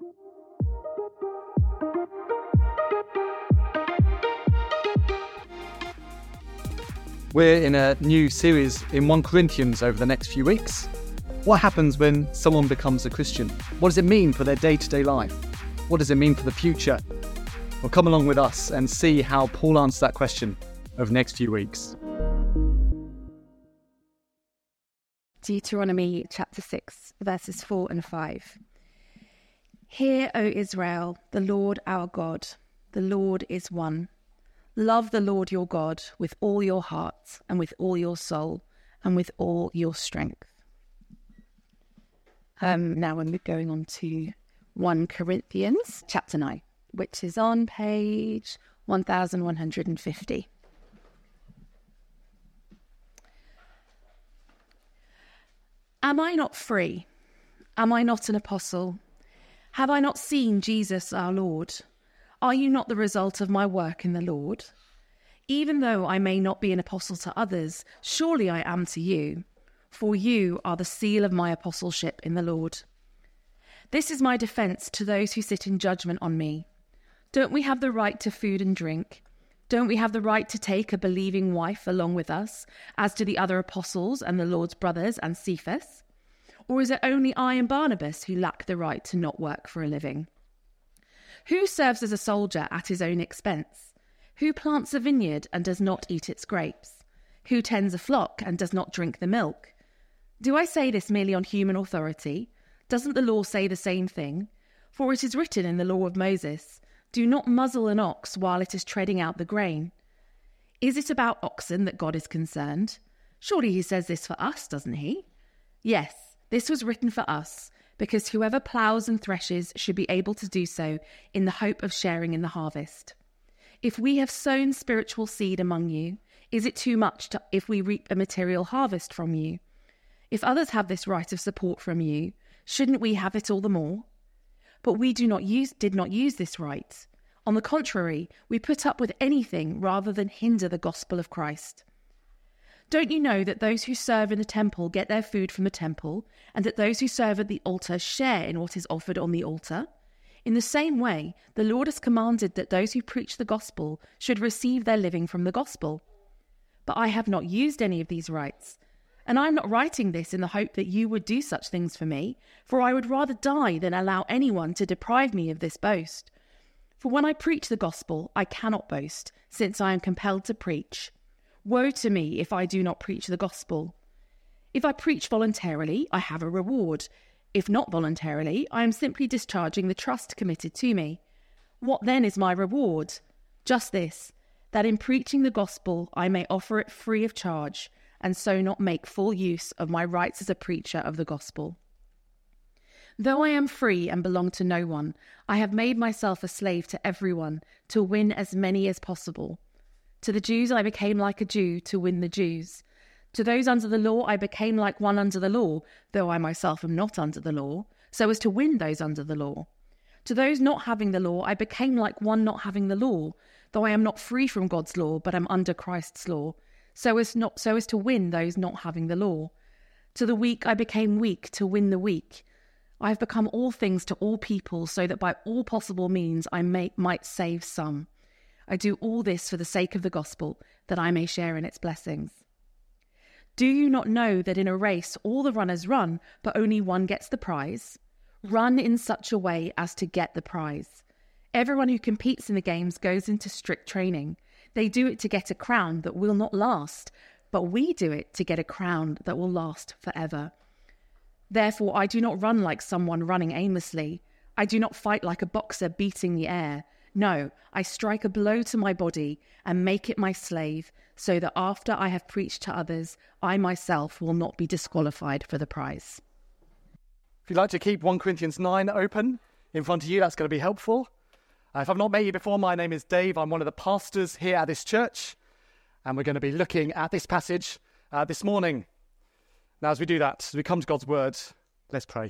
We're in a new series in 1 Corinthians over the next few weeks. What happens when someone becomes a Christian? What does it mean for their day-to-day life? What does it mean for the future? Well, come along with us and see how Paul answers that question over the next few weeks. Deuteronomy chapter 6, verses 4 and 5. Hear, O Israel, the Lord our God, the Lord is one. Love the Lord your God with all your heart and with all your soul and with all your strength. Now we're going on to 1 Corinthians chapter 9, which is on page 1150. Am I not free? Am I not an apostle? Have I not seen Jesus our Lord? Are you not the result of my work in the Lord? Even though I may not be an apostle to others, surely I am to you, for you are the seal of my apostleship in the Lord. This is my defense to those who sit in judgment on me. Don't we have the right to food and drink? Don't we have the right to take a believing wife along with us, as do the other apostles and the Lord's brothers and Cephas? Or is it only I and Barnabas who lack the right to not work for a living? Who serves as a soldier at his own expense? Who plants a vineyard and does not eat its grapes? Who tends a flock and does not drink the milk? Do I say this merely on human authority? Doesn't the law say the same thing? For it is written in the law of Moses, do not muzzle an ox while it is treading out the grain. Is it about oxen that God is concerned? Surely he says this for us, doesn't he? Yes, this was written for us, because whoever ploughs and threshes should be able to do so in the hope of sharing in the harvest. If we have sown spiritual seed among you, is it too much if we reap a material harvest from you? If others have this right of support from you, shouldn't we have it all the more? But we did not use this right. On the contrary, we put up with anything rather than hinder the gospel of Christ. Don't you know that those who serve in the temple get their food from the temple, and that those who serve at the altar share in what is offered on the altar? In the same way, the Lord has commanded that those who preach the gospel should receive their living from the gospel. But I have not used any of these rights, and I am not writing this in the hope that you would do such things for me, for I would rather die than allow anyone to deprive me of this boast. For when I preach the gospel, I cannot boast, since I am compelled to preach. Woe to me if I do not preach the gospel. If I preach voluntarily, I have a reward. If not voluntarily, I am simply discharging the trust committed to me. What then is my reward? Just this, that in preaching the gospel I may offer it free of charge, and so not make full use of my rights as a preacher of the gospel. Though I am free and belong to no one, I have made myself a slave to everyone to win as many as possible. To the Jews I became like a Jew to win the Jews. To those under the law I became like one under the law, though I myself am not under the law, so as to win those under the law. To those not having the law I became like one not having the law, though I am not free from God's law, but am under Christ's law, so as to win those not having the law. To the weak I became weak to win the weak. I have become all things to all people, so that by all possible means I might save some. I do all this for the sake of the gospel, that I may share in its blessings. Do you not know that in a race all the runners run, but only one gets the prize? Run in such a way as to get the prize. Everyone who competes in the games goes into strict training. They do it to get a crown that will not last, but we do it to get a crown that will last forever. Therefore, I do not run like someone running aimlessly. I do not fight like a boxer beating the air. No, I strike a blow to my body and make it my slave, so that after I have preached to others, I myself will not be disqualified for the prize. If you'd like to keep 1 Corinthians 9 open in front of you, that's going to be helpful. If I've not met you before, my name is Dave. I'm one of the pastors here at this church, and we're going to be looking at this passage this morning. Now, as we do that, as we come to God's word, let's pray.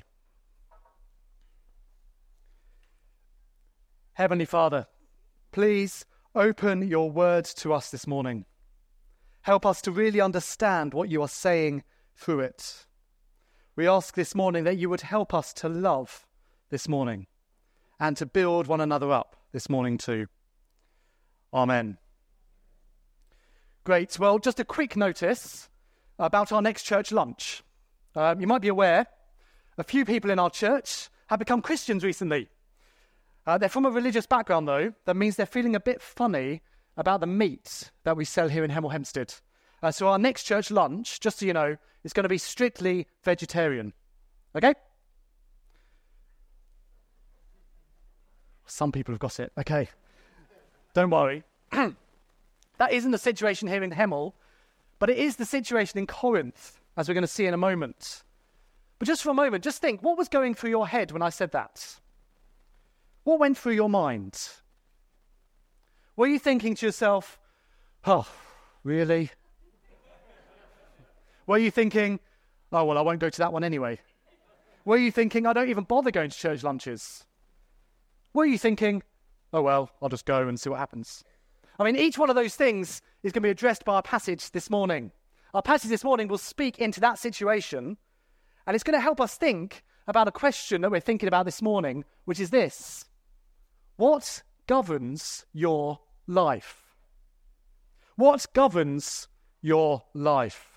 Heavenly Father, please open your word to us this morning. Help us to really understand what you are saying through it. We ask this morning that you would help us to love this morning. and to build one another up this morning too. Amen. Great. Well, just a quick notice about our next church lunch. You might be aware, a few people in our church have become Christians recently. They're from a religious background, though. That means they're feeling a bit funny about the meat that we sell here in Hemel Hempstead. So our next church lunch, just so you know, is going to be strictly vegetarian. Okay? Some people have got it. Okay. Don't worry. That isn't the situation here in Hemel, but it is the situation in Corinth, as we're going to see in a moment. But just for a moment, just think, what was going through your head when I said that? What went through your mind? Were you thinking to yourself, oh, really? Were you thinking, oh, well, I won't go to that one anyway? Were you thinking, I don't even bother going to church lunches? Were you thinking, oh, well, I'll just go and see what happens? I mean, each one of those things is going to be addressed by our passage this morning. Our passage this morning will speak into that situation, and it's going to help us think about a question that we're thinking about this morning, which is this: what governs your life? What governs your life?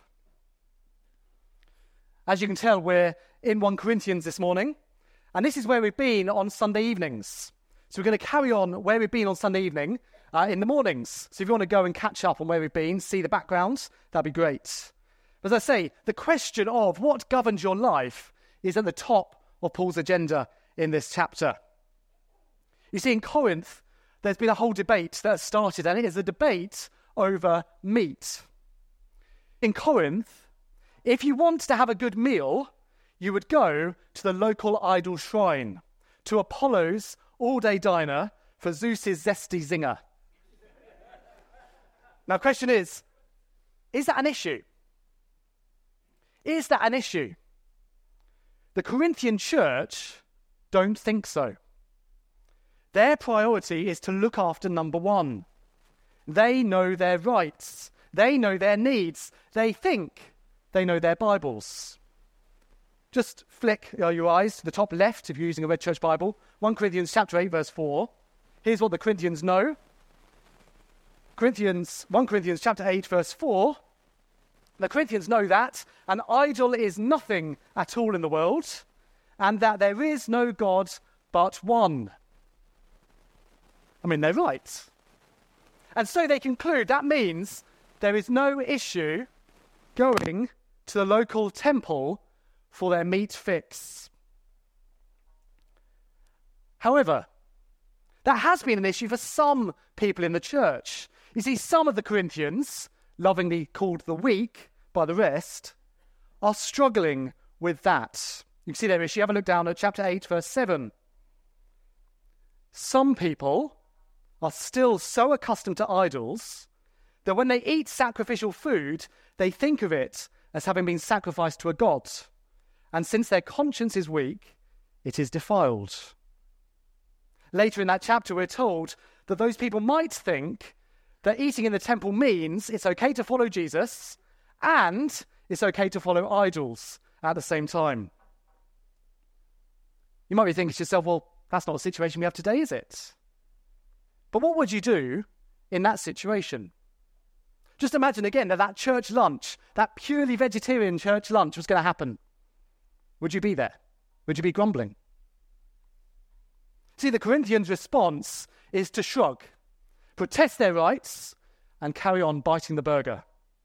As you can tell, we're in 1 Corinthians this morning, and this is where we've been on Sunday evenings. So we're going to carry on where we've been on Sunday evening in the mornings. So if you want to go and catch up on where we've been, see the background, that'd be great. But as I say, the question of what governs your life is at the top of Paul's agenda in this chapter. You see, in Corinth, there's been a whole debate that started, and it is a debate over meat. In Corinth, if you want to have a good meal, you would go to the local idol shrine, to Apollo's all-day diner for Zeus's zesty zinger. Now, the question is that an issue? Is that an issue? The Corinthian church don't think so. Their priority is to look after number one. They know their rights. They know their needs. They think they know their Bibles. Just flick your eyes to the top left if you're using a Red Church Bible. 1 Corinthians chapter 8, verse 4. Here's what the Corinthians know. 1 Corinthians chapter 8, verse 4. The Corinthians know that an idol is nothing at all in the world, and that there is no God but one. I mean, they're right. And so they conclude that means there is no issue going to the local temple for their meat fix. However, that has been an issue for some people in the church. You see, some of the Corinthians, lovingly called the weak by the rest, are struggling with that. You can see their issue. Have a look down at chapter 8, verse 7. Some people are still so accustomed to idols that when they eat sacrificial food, they think of it as having been sacrificed to a god. And since their conscience is weak, it is defiled. Later in that chapter, we're told that those people might think that eating in the temple means it's okay to follow Jesus and it's okay to follow idols at the same time. You might be thinking to yourself, well, that's not the situation we have today, is it? But what would you do in that situation? Just imagine again that church lunch, that purely vegetarian church lunch was going to happen. Would you be there? Would you be grumbling? See, the Corinthians' response is to shrug, protest their rights, and carry on biting the burger.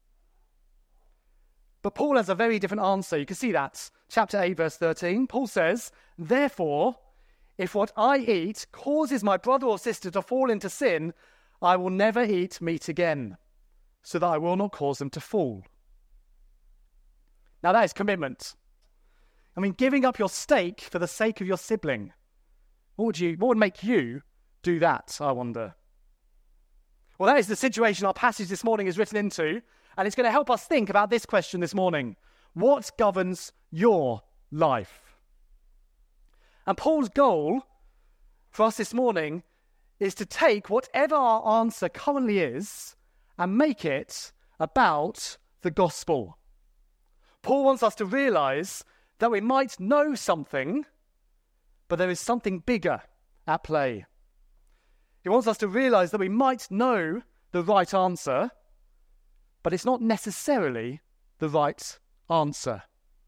But Paul has a very different answer. You can see that. Chapter 8, verse 13. Paul says, "Therefore, if what I eat causes my brother or sister to fall into sin, I will never eat meat again, so that I will not cause them to fall." Now that is commitment. I mean, giving up your steak for the sake of your sibling. What would make you do that, I wonder? Well, that is the situation our passage this morning is written into, and it's going to help us think about this question this morning. What governs your life? And Paul's goal for us this morning is to take whatever our answer currently is and make it about the gospel. Paul wants us to realize that we might know something, but there is something bigger at play. He wants us to realize that we might know the right answer, but it's not necessarily the right answer.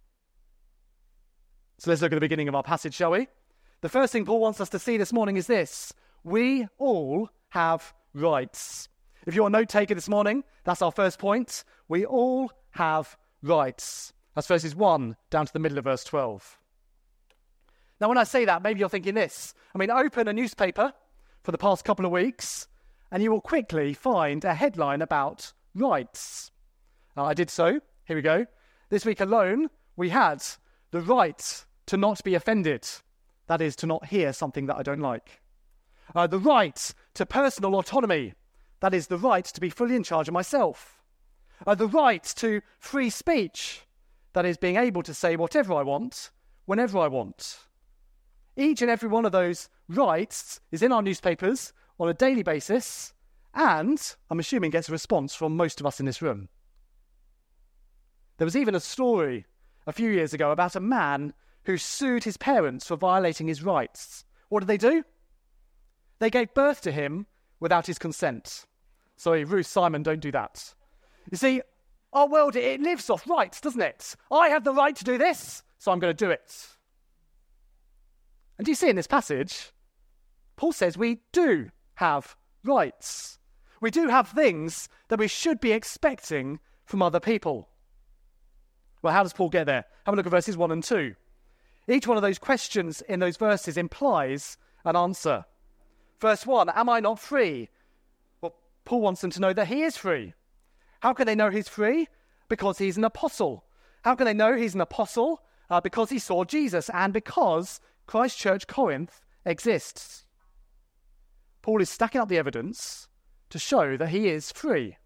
So let's look at the beginning of our passage, shall we? The first thing Paul wants us to see this morning is this: we all have rights. If you're a note taker this morning, that's our first point. We all have rights. That's verses 1 down to the middle of verse 12. Now, when I say that, maybe you're thinking this. Open a newspaper for the past couple of weeks, and you will quickly find a headline about rights. I did so. Here we go. This week alone, we had the right to not be offended. That is, to not hear something that I don't like. The right to personal autonomy. That is, the right to be fully in charge of myself. The right to free speech. That is, being able to say whatever I want, whenever I want. Each and every one of those rights is in our newspapers on a daily basis, and I'm assuming gets a response from most of us in this room. There was even a story a few years ago about a man who sued his parents for violating his rights. What did they do? They gave birth to him without his consent. Sorry, Ruth, Simon, don't do that. You see, our world, it lives off rights, doesn't it? I have the right to do this, so I'm going to do it. And do you see in this passage, Paul says we do have rights. We do have things that we should be expecting from other people. Well, how does Paul get there? Have a look at verses 1 and 2. Each one of those questions in those verses implies an answer. Verse 1, am I not free? Well, Paul wants them to know that he is free. How can they know he's free? Because he's an apostle. How can they know he's an apostle? Because he saw Jesus and because Christ Church Corinth exists. Paul is stacking up the evidence to show that he is free.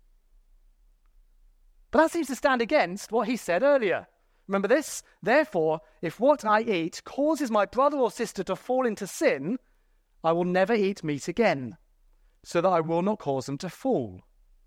But that seems to stand against what he said earlier. Remember this? Therefore, if what I eat causes my brother or sister to fall into sin, I will never eat meat again, so that I will not cause them to fall.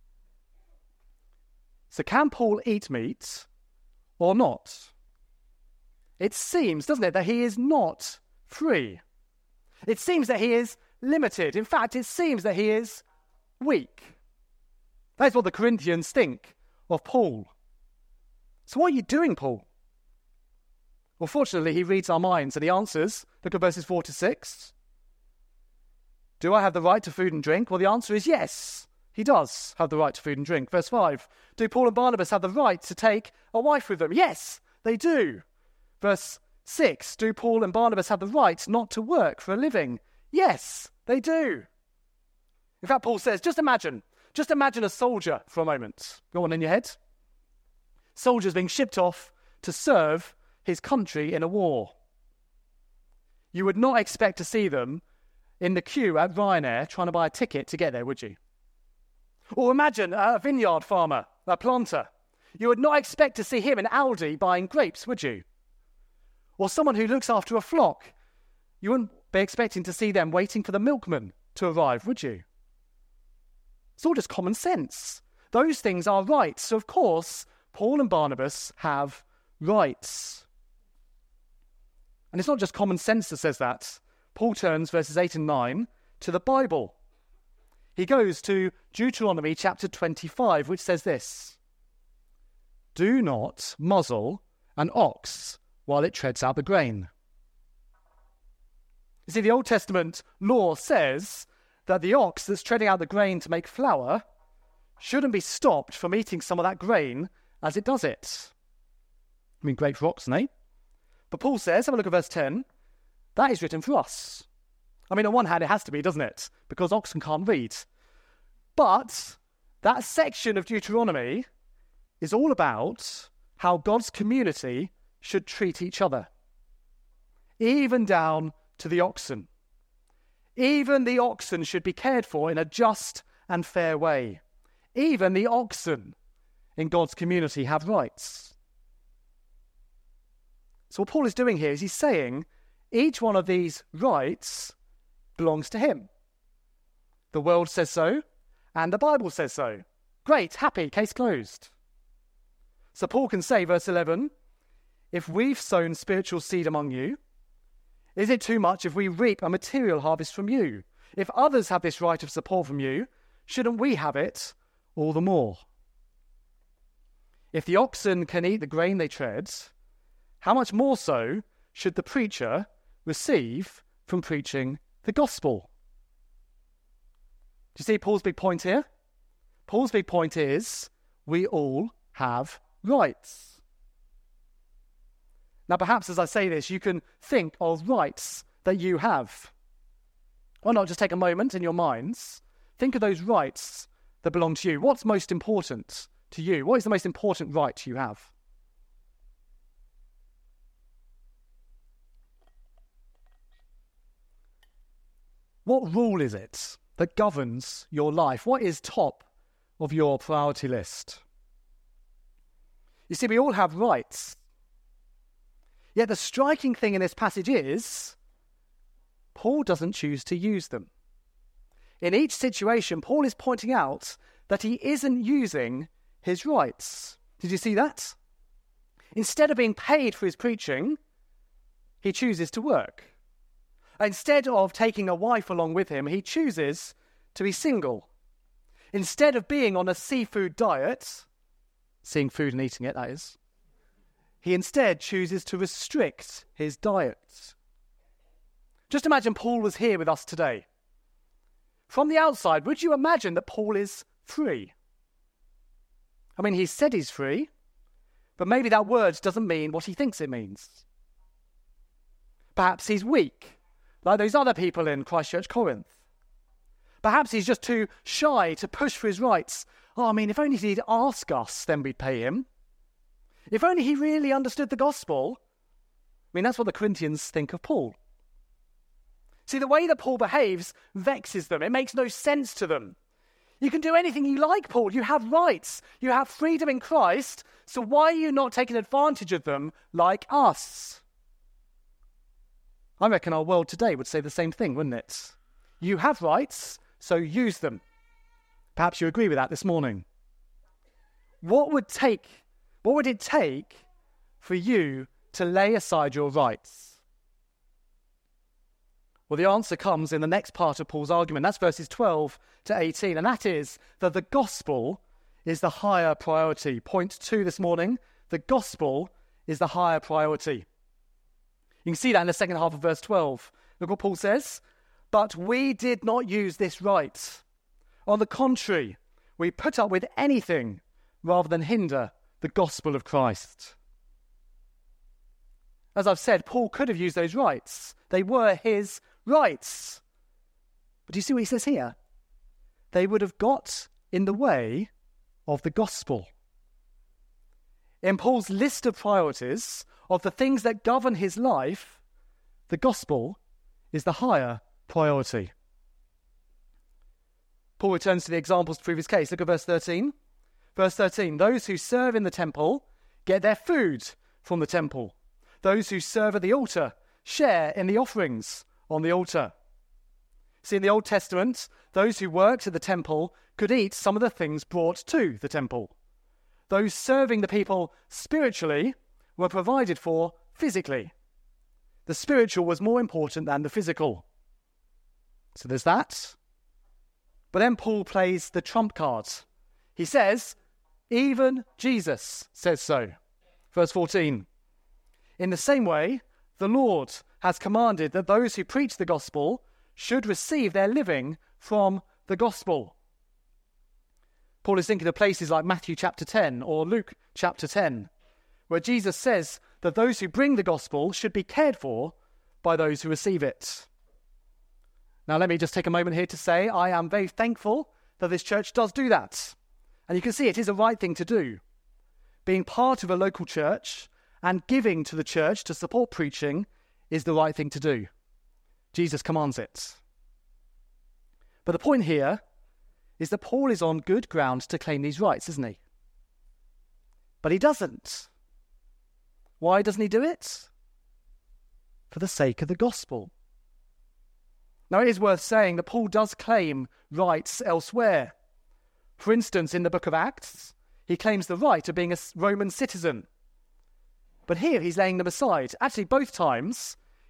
So can Paul eat meat or not? It seems, doesn't it, that he is not free. It seems that he is limited. In fact, it seems that he is weak. That's what the Corinthians think of Paul. So what are you doing, Paul? Well, fortunately, he reads our minds and he answers. Look at verses 4 to 6. Do I have the right to food and drink? Well, the answer is yes. He does have the right to food and drink. Verse 5. Do Paul and Barnabas have the right to take a wife with them? Yes, they do. Verse 6. Do Paul and Barnabas have the right not to work for a living? Yes, they do. In fact, Paul says, just imagine a soldier for a moment. Go on in your head. Soldiers being shipped off to serve his country in a war. You would not expect to see them in the queue at Ryanair trying to buy a ticket to get there, would you? Or imagine a vineyard farmer, a planter. You would not expect to see him in Aldi buying grapes, would you? Or someone who looks after a flock. You wouldn't be expecting to see them waiting for the milkman to arrive, would you? It's all just common sense. Those things are rights. So, of course, Paul and Barnabas have rights. And it's not just common sense that says that. Paul turns verses 8 and 9 to the Bible. He goes to Deuteronomy chapter 25, which says this: do not muzzle an ox while it treads out the grain. You see, the Old Testament law says that the ox that's treading out the grain to make flour shouldn't be stopped from eating some of that grain as it does it. Great for oxen, eh? But Paul says, have a look at verse 10, that is written for us. On one hand, it has to be, doesn't it? Because oxen can't read. But that section of Deuteronomy is all about how God's community should treat each other. Even down to the oxen. Even the oxen should be cared for in a just and fair way. Even the oxen in God's community have rights. So what Paul is doing here is he's saying each one of these rights belongs to him. The world says so, and the Bible says so. Great, happy, case closed. So Paul can say, verse 11, if we've sown spiritual seed among you, Is it too much if we reap a material harvest from you? If others have this right of support from you, shouldn't we have it all the more? If the oxen can eat the grain they tread, how much more so should the preacher receive from preaching the gospel? Do you see Paul's big point here? Paul's big point is we all have rights. Now, perhaps as I say this, you can think of rights that you have. Why not just take a moment in your minds? Think of those rights that belong to you. What's most important to you? What is the most important right you have? What rule is it that governs your life? What is top of your priority list? You see, we all have rights. Yet the striking thing in this passage is Paul doesn't choose to use them. In each situation, Paul is pointing out that he isn't using his rights. Did you see that? Instead of being paid for his preaching, he chooses to work. Instead of taking a wife along with him, he chooses to be single. Instead of being on a seafood diet, seeing food and eating it, that is, he instead chooses to restrict his diet. Just imagine Paul was here with us today. From the outside, would you imagine that Paul is free? I mean, he said he's free, but maybe that word doesn't mean what he thinks it means. Perhaps he's weak, like those other people in Christchurch, Corinth. Perhaps he's just too shy to push for his rights. Oh, I mean, if only he'd ask us, then we'd pay him. If only he really understood the gospel. I mean, that's what the Corinthians think of Paul. See, the way that Paul behaves vexes them. It makes no sense to them. You can do anything you like, Paul. You have rights. You have freedom in Christ. So why are you not taking advantage of them like us? I reckon our world today would say the same thing, wouldn't it? You have rights, so use them. Perhaps you agree with that this morning. What would it take for you to lay aside your rights? Well, the answer comes in the next part of Paul's argument. That's verses 12 to 18. And that is that the gospel is the higher priority. Point 2 this morning, the gospel is the higher priority. You can see that in the second half of verse 12. Look what Paul says. But we did not use this right. On the contrary, we put up with anything rather than hinder the gospel of Christ. As I've said, Paul could have used those rights. They were his rights. But do you see what he says here? They would have got in the way of the gospel. In Paul's list of priorities, of the things that govern his life, the gospel is the higher priority. Paul returns to the examples to prove his case. Look at verse 13. Verse 13, those who serve in the temple get their food from the temple. Those who serve at the altar share in the offerings on the altar. See, in the Old Testament, those who worked at the temple could eat some of the things brought to the temple. Those serving the people spiritually were provided for physically. The spiritual was more important than the physical. So there's that. But then Paul plays the trump card. He says, even Jesus says so. Verse 14. In the same way, the Lord has commanded that those who preach the gospel should receive their living from the gospel. Paul is thinking of places like Matthew chapter 10 or Luke chapter 10, where Jesus says that those who bring the gospel should be cared for by those who receive it. Now, let me just take a moment here to say I am very thankful that this church does do that. And you can see it is a right thing to do. Being part of a local church and giving to the church to support preaching is the right thing to do. Jesus commands it. But the point here is that Paul is on good ground to claim these rights, isn't he? But he doesn't. Why doesn't he do it? For the sake of the gospel. Now, it is worth saying that Paul does claim rights elsewhere. For instance, in the book of Acts, he claims the right of being a Roman citizen. But here he's laying them aside. Actually, both times,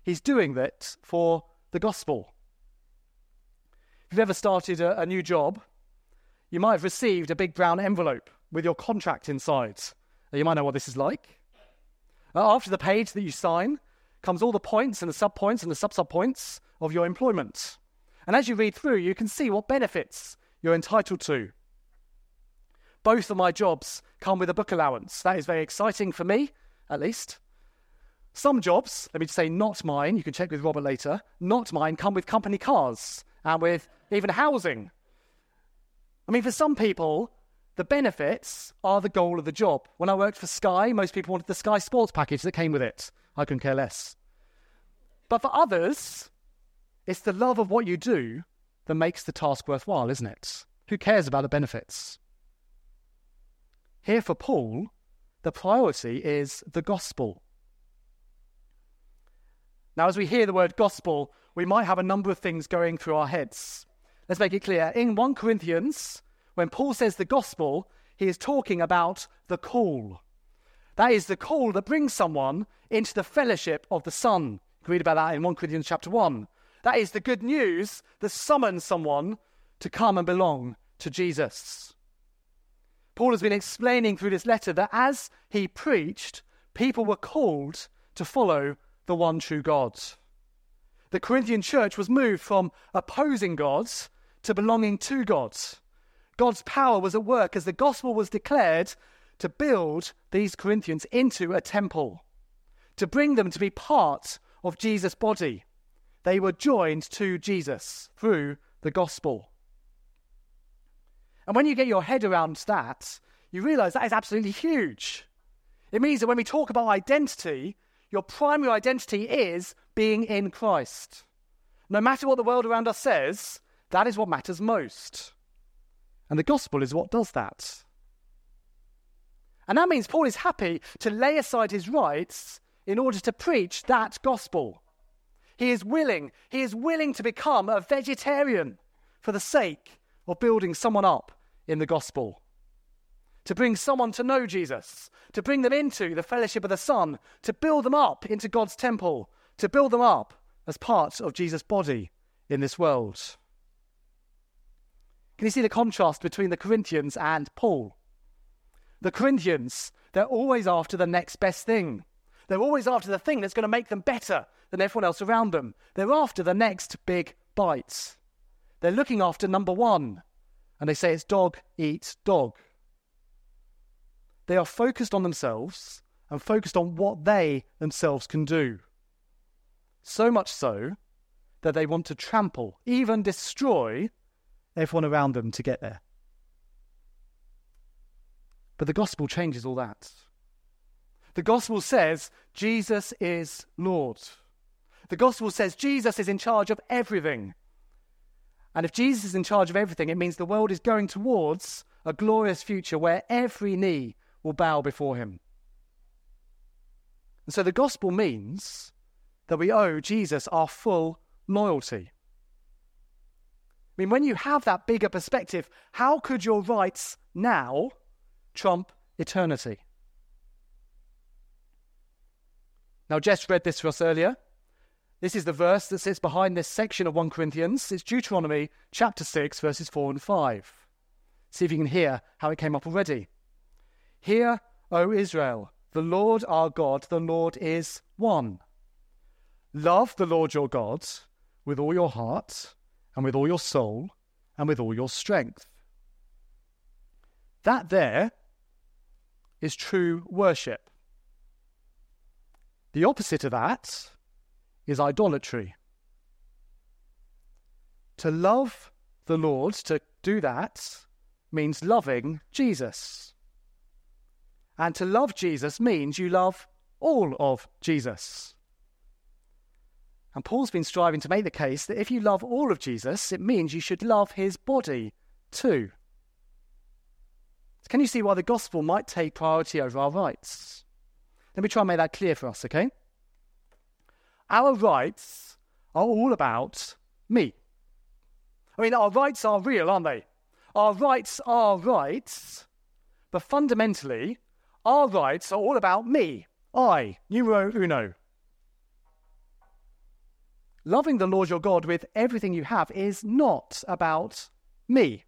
he's doing that for the gospel. If you've ever started a new job, you might have received a big brown envelope with your contract inside. You might know what this is like. After the page that you sign comes all the points and the sub-points and the sub-sub-points of your employment. And as you read through, you can see what benefits you're entitled to. Both of my jobs come with a book allowance. That is very exciting for me, at least. Some jobs, let me just say not mine, you can check with Robert later, not mine, come with company cars and with even housing. I mean, for some people, the benefits are the goal of the job. When I worked for Sky, most people wanted the Sky Sports package that came with it. I couldn't care less. But for others, it's the love of what you do that makes the task worthwhile, isn't it? Who cares about the benefits? Here for Paul, the priority is the gospel. Now, as we hear the word gospel, we might have a number of things going through our heads. Let's make it clear. In 1 Corinthians, when Paul says the gospel, he is talking about the call. That is the call that brings someone into the fellowship of the Son. You can read about that in 1 Corinthians chapter 1. That is the good news that summons someone to come and belong to Jesus. Paul has been explaining through this letter that as he preached, people were called to follow the one true God. The Corinthian church was moved from opposing God to belonging to God. God's power was at work as the gospel was declared to build these Corinthians into a temple, to bring them to be part of Jesus' body. They were joined to Jesus through the gospel. And when you get your head around that, you realize that is absolutely huge. It means that when we talk about identity, your primary identity is being in Christ. No matter what the world around us says, that is what matters most. And the gospel is what does that. And that means Paul is happy to lay aside his rights in order to preach that gospel. He is willing to become a vegetarian for the sake of building someone up in the gospel. To bring someone to know Jesus, to bring them into the fellowship of the Son, to build them up into God's temple, to build them up as part of Jesus' body in this world. Can you see the contrast between the Corinthians and Paul? The Corinthians, they're always after the next best thing. They're always after the thing that's going to make them better than everyone else around them. They're after the next big bite. They're looking after number one, and they say it's dog eat dog. They are focused on themselves and focused on what they themselves can do. So much so that they want to trample, even destroy everyone around them to get there. But the gospel changes all that. The gospel says Jesus is Lord. The gospel says Jesus is in charge of everything. And if Jesus is in charge of everything, it means the world is going towards a glorious future where every knee will bow before him. And so the gospel means that we owe Jesus our full loyalty. I mean, when you have that bigger perspective, how could your rights now trump eternity? Now, Jess read this for us earlier. This is the verse that sits behind this section of 1 Corinthians. It's Deuteronomy chapter 6, verses 4 and 5. See if you can hear how it came up already. Hear, O Israel, the Lord our God, the Lord is one. Love the Lord your God with all your heart and with all your soul and with all your strength. That there is true worship. The opposite of that is idolatry. To love the Lord, to do that, means loving Jesus. And to love Jesus means you love all of Jesus. And Paul's been striving to make the case that if you love all of Jesus, it means you should love his body too. Can you see why the gospel might take priority over our rights? Let me try and make that clear for us, okay? Our rights are all about me. I mean, our rights are real, aren't they? Our rights are rights, but fundamentally, our rights are all about me. I, numero uno. loving the Lord your God with everything you have is not about me.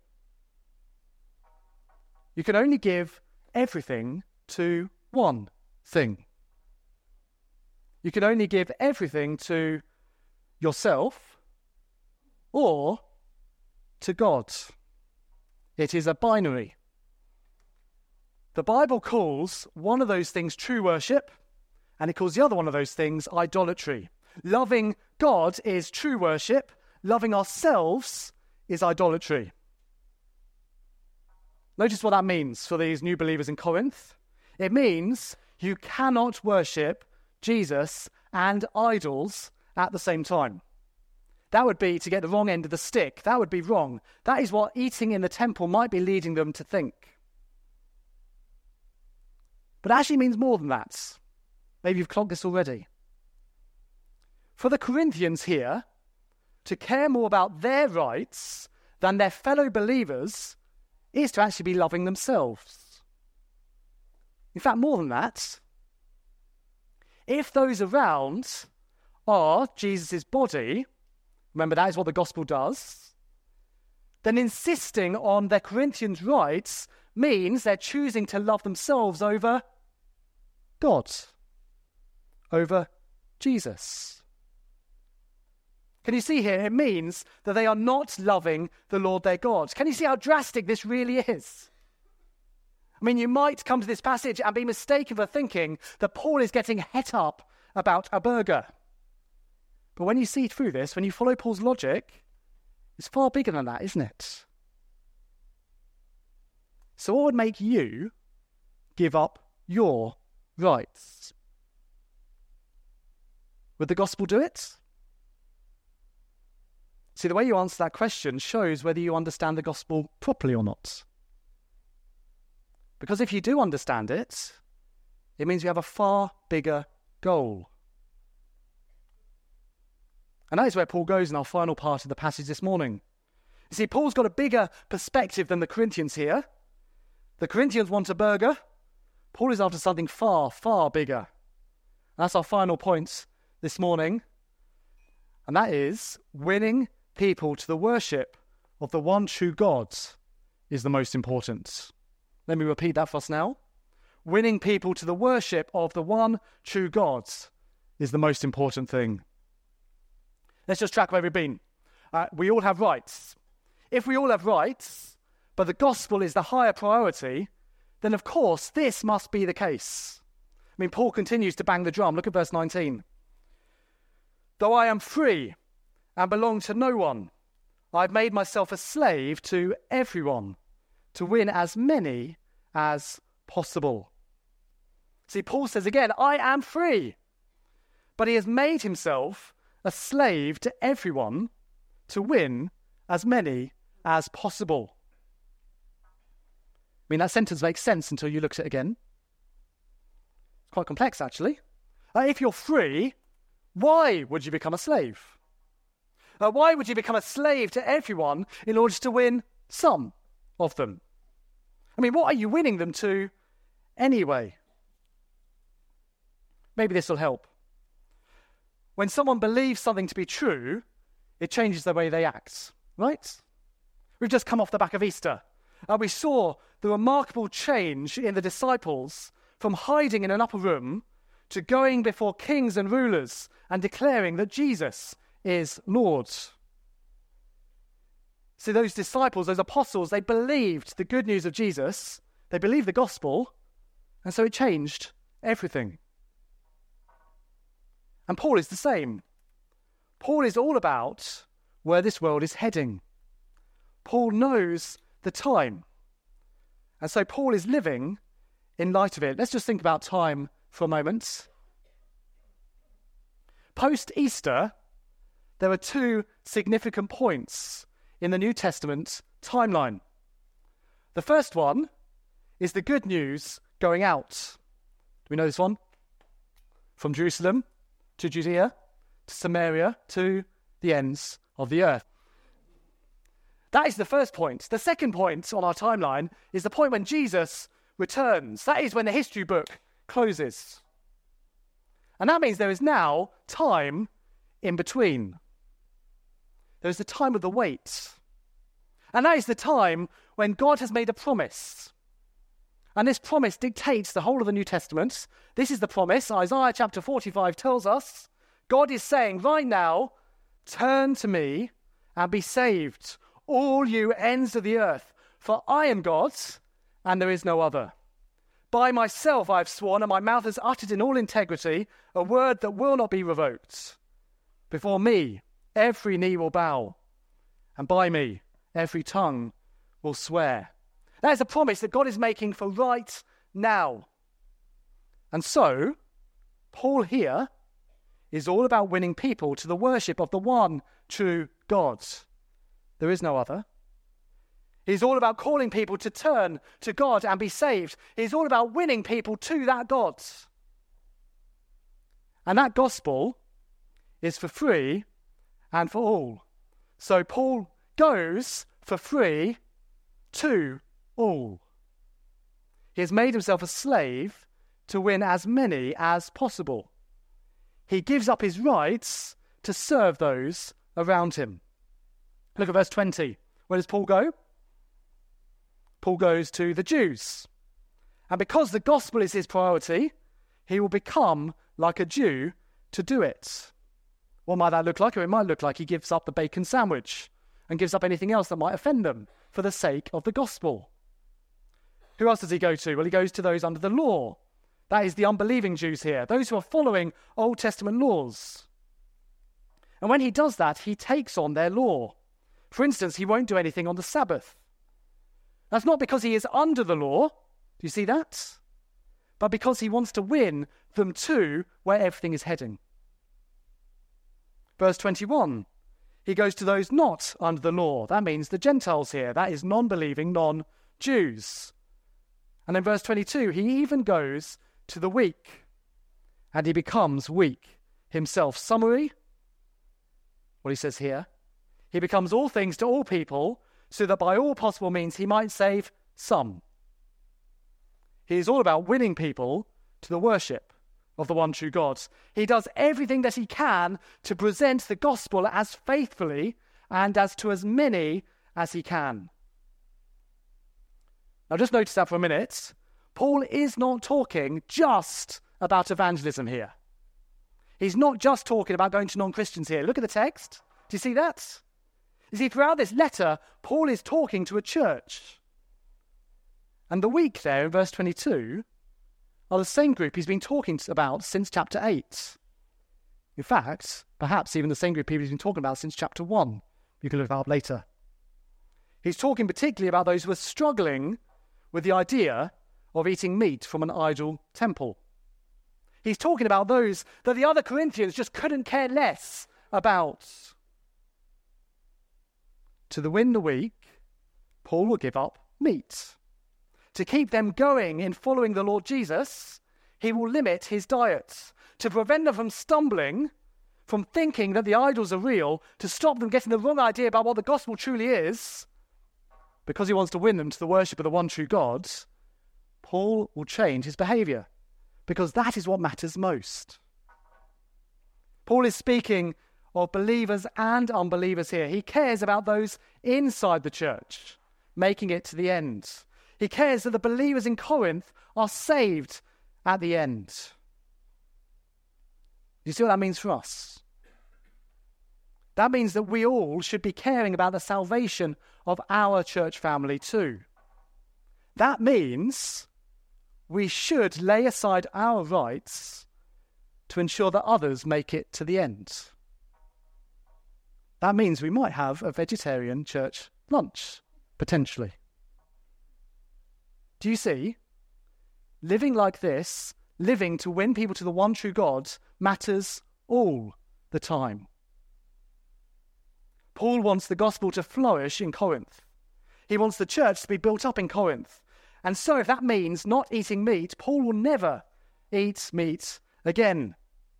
You can only give everything to one thing. You can only give everything to yourself or to God. It is a binary. The Bible calls one of those things true worship, and it calls the other one of those things idolatry. Loving God is true worship. Loving ourselves is idolatry. Notice what that means for these new believers in Corinth. It means you cannot worship Jesus and idols at the same time. That would be to get the wrong end of the stick. That would be wrong. That is what eating in the temple might be leading them to think. But it actually means more than that. Maybe you've clocked this already. For the Corinthians here, to care more about their rights than their fellow believers is to actually be loving themselves. In fact, more than that, if those around are Jesus' body, remember that is what the gospel does, then insisting on their Corinthians' rights means they're choosing to love themselves over God, over Jesus. Can you see here? It means that they are not loving the Lord their God. Can you see how drastic this really is? I mean, you might come to this passage and be mistaken for thinking that Paul is getting het up about a burger. But when you see through this, when you follow Paul's logic, it's far bigger than that, isn't it? So what would make you give up your rights? Would the gospel do it? See, the way you answer that question shows whether you understand the gospel properly or not. Because if you do understand it, it means you have a far bigger goal. And that is where Paul goes in our final part of the passage this morning. You see, Paul's got a bigger perspective than the Corinthians here. The Corinthians want a burger. Paul is after something far, far bigger. That's our final point this morning. And that is winning people to the worship of the one true God is the most important. Let me repeat that for us now. Winning people to the worship of the one true God is the most important thing. Let's just track where we've been. We all have rights. If we all have rights, but the gospel is the higher priority, then of course this must be the case. I mean, Paul continues to bang the drum. Look at verse 19. Though I am free and belong to no one, I've made myself a slave to everyone to win as many as possible. See, Paul says again, I am free, but he has made himself a slave to everyone to win as many as possible. I mean, that sentence makes sense until you look at it again. It's quite complex, actually. If you're free, why would you become a slave? Why would you become a slave to everyone in order to win some of them? I mean, what are you winning them to anyway? Maybe this will help. When someone believes something to be true, it changes the way they act, right? We've just come off the back of Easter. We saw the remarkable change in the disciples from hiding in an upper room to going before kings and rulers and declaring that Jesus is Lord. See, those disciples, those apostles, they believed the good news of Jesus. They believed the gospel, and so it changed everything. And Paul is the same. Paul is all about where this world is heading. Paul knows the time. And so Paul is living in light of it. Let's just think about time for a moment. Post-Easter, there are two significant points in the New Testament timeline. The first one is the good news going out. Do we know this one? From Jerusalem to Judea, to Samaria, to the ends of the earth. That is the first point. The second point on our timeline is the point when Jesus returns. That is when the history book closes. And that means there is now time in between. There's the time of the wait. And that is the time when God has made a promise. And this promise dictates the whole of the New Testament. This is the promise. Isaiah chapter 45 tells us, God is saying right now, turn to me and be saved, all you ends of the earth, for I am God and there is no other. By myself I have sworn, and my mouth has uttered in all integrity a word that will not be revoked. Before me every knee will bow, and by me every tongue will swear. That is a promise that God is making for right now. And so, Paul here is all about winning people to the worship of the one true God. There is no other. He's all about calling people to turn to God and be saved. He's all about winning people to that God. And that gospel is for free and for all. So Paul goes for free to all. He has made himself a slave to win as many as possible. He gives up his rights to serve those around him. Look at verse 20. Where does Paul go? Paul goes to the Jews. And because the gospel is his priority, he will become like a Jew to do it. What might that look like? Or it might look like he gives up the bacon sandwich and gives up anything else that might offend them for the sake of the gospel. Who else does he go to? Well, he goes to those under the law. That is the unbelieving Jews here, those who are following Old Testament laws. And when he does that, he takes on their law. For instance, he won't do anything on the Sabbath. That's not because he is under the law. Do you see that? But because he wants to win them to where everything is heading. Verse 21, he goes to those not under the law. That means the Gentiles here. That is non-believing, non-Jews. And in verse 22, he even goes to the weak. And he becomes weak himself. Summary, what he says here. He becomes all things to all people, so that by all possible means he might save some. He is all about winning people to the worship of the one true God. He does everything that he can to present the gospel as faithfully and as to as many as he can. Now just notice that for a minute. Paul is not talking just about evangelism here. He's not just talking about going to non-Christians here. Look at the text. Do you see that? You see, throughout this letter, Paul is talking to a church. And the weak there in verse 22 are the same group he's been talking about since chapter 8. In fact, perhaps even the same group he's been talking about since chapter 1. You can look that up later. He's talking particularly about those who are struggling with the idea of eating meat from an idol temple. He's talking about those that the other Corinthians just couldn't care less about. To win the weak, Paul will give up meat. To keep them going in following the Lord Jesus, he will limit his diet. To prevent them from stumbling, from thinking that the idols are real, to stop them getting the wrong idea about what the gospel truly is, because he wants to win them to the worship of the one true God, Paul will change his behavior, because that is what matters most. Paul is speaking of believers and unbelievers here. He cares about those inside the church, making it to the end. He cares that the believers in Corinth are saved at the end. Do you see what that means for us? That means that we all should be caring about the salvation of our church family too. That means we should lay aside our rights to ensure that others make it to the end. That means we might have a vegetarian church lunch, potentially. Do you see? Living like this, living to win people to the one true God, matters all the time. Paul wants the gospel to flourish in Corinth. He wants the church to be built up in Corinth. And so if that means not eating meat, Paul will never eat meat again.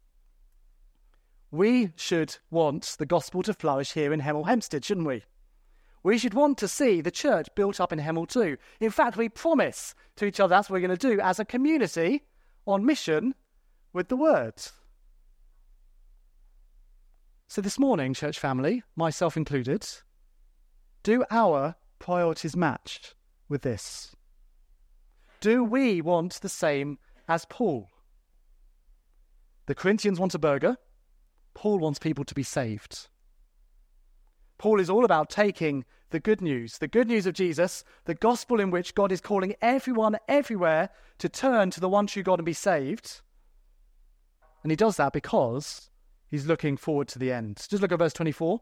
We should want the gospel to flourish here in Hemel Hempstead, shouldn't we? We should want to see the church built up in Hemel too. In fact, we promise to each other that's what we're going to do as a community on mission with the word. So this morning, church family, myself included, do our priorities match with this? Do we want the same as Paul? The Corinthians want a burger. Paul wants people to be saved. Paul is all about taking the good news of Jesus, the gospel in which God is calling everyone everywhere to turn to the one true God and be saved. And he does that because he's looking forward to the end. Just look at verse 24.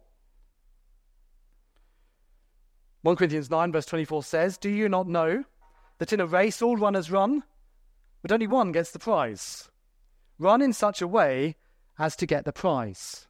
1 Corinthians 9 verse 24 says, "Do you not know that in a race all runners run, but only one gets the prize? Run in such a way as to get the prize."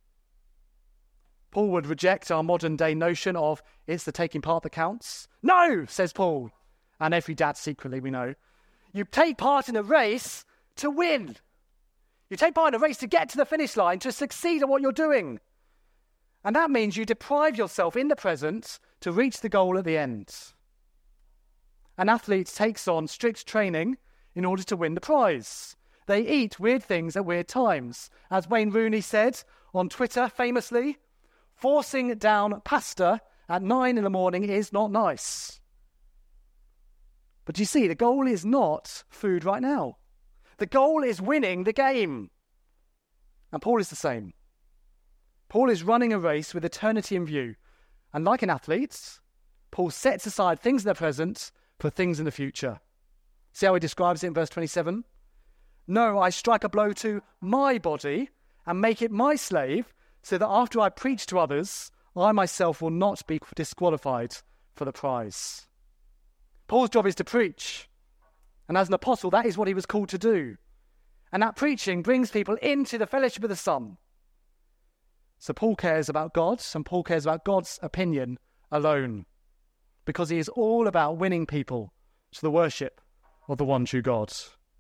Paul would reject our modern day notion of it's the taking part that counts. No, says Paul, and every dad secretly we know. You take part in a race to win. You take part in a race to get to the finish line, to succeed at what you're doing. And that means you deprive yourself in the present to reach the goal at the end. An athlete takes on strict training in order to win the prize. They eat weird things at weird times. As Wayne Rooney said on Twitter famously, forcing down pasta at 9 a.m. is not nice. But you see, the goal is not food right now. The goal is winning the game. And Paul is the same. Paul is running a race with eternity in view. And like an athlete, Paul sets aside things in the present for things in the future. See how he describes it in verse 27? "No, I strike a blow to my body and make it my slave, so that after I preach to others, I myself will not be disqualified for the prize." Paul's job is to preach. And as an apostle, that is what he was called to do. And that preaching brings people into the fellowship of the Son. So Paul cares about God, and Paul cares about God's opinion alone, because he is all about winning people to the worship of the one true God.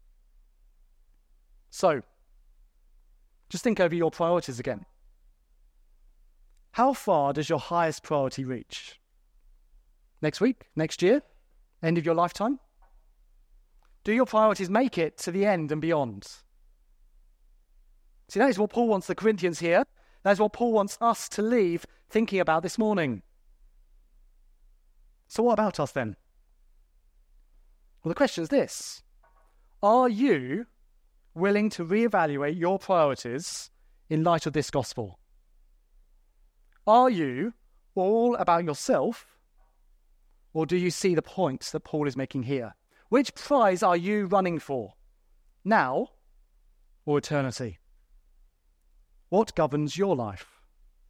So, just think over your priorities again. How far does your highest priority reach? Next week? Next year? End of your lifetime? Do your priorities make it to the end and beyond? See, that is what Paul wants the Corinthians here. That is what Paul wants us to leave thinking about this morning. So what about us then? Well, the question is this. Are you willing to reevaluate your priorities in light of this gospel? Are you all about yourself, or do you see the point that Paul is making here? Which prize are you running for? Now or eternity? What governs your life?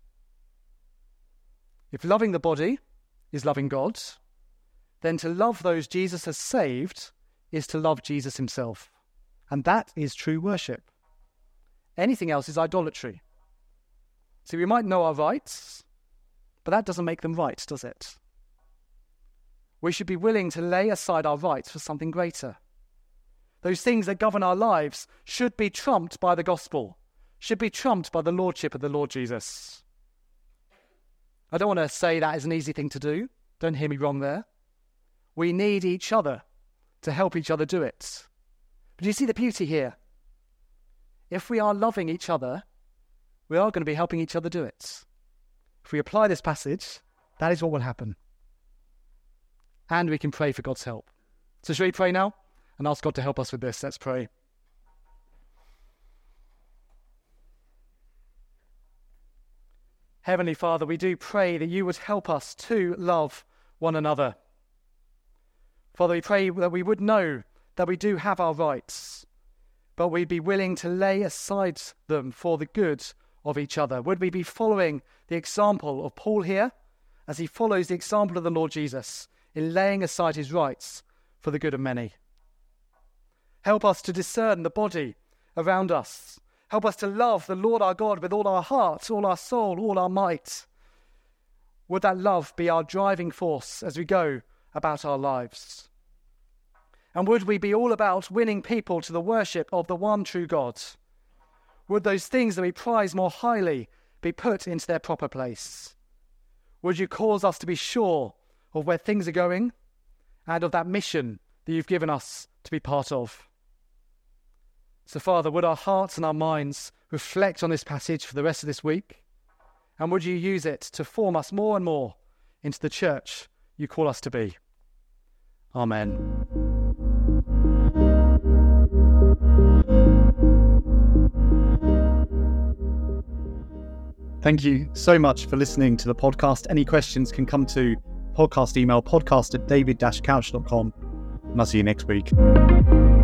If loving the body is loving God, then to love those Jesus has saved is to love Jesus himself. And that is true worship. Anything else is idolatry. See, we might know our rights, but that doesn't make them right, does it? We should be willing to lay aside our rights for something greater. Those things that govern our lives should be trumped by the gospel, should be trumped by the lordship of the Lord Jesus. I don't want to say that is an easy thing to do. Don't hear me wrong there. We need each other to help each other do it. But do you see the beauty here? If we are loving each other, we are going to be helping each other do it. If we apply this passage, that is what will happen. And we can pray for God's help. So shall we pray now and ask God to help us with this? Let's pray. Heavenly Father, we do pray that you would help us to love one another. Father, we pray that we would know that we do have our rights, but we'd be willing to lay aside them for the good of each other. Would we be following the example of Paul here as he follows the example of the Lord Jesus in laying aside his rights for the good of many? Help us to discern the body around us. Help us to love the Lord our God with all our heart, all our soul, all our might. Would that love be our driving force as we go about our lives? And would we be all about winning people to the worship of the one true God? Would those things that we prize more highly be put into their proper place? Would you cause us to be sure of where things are going and of that mission that you've given us to be part of? So, Father, would our hearts and our minds reflect on this passage for the rest of this week? And would you use it to form us more and more into the church you call us to be? Amen. Thank you so much for listening to the podcast. Any questions can come to podcast email podcast@david-couch.com. And I'll see you next week.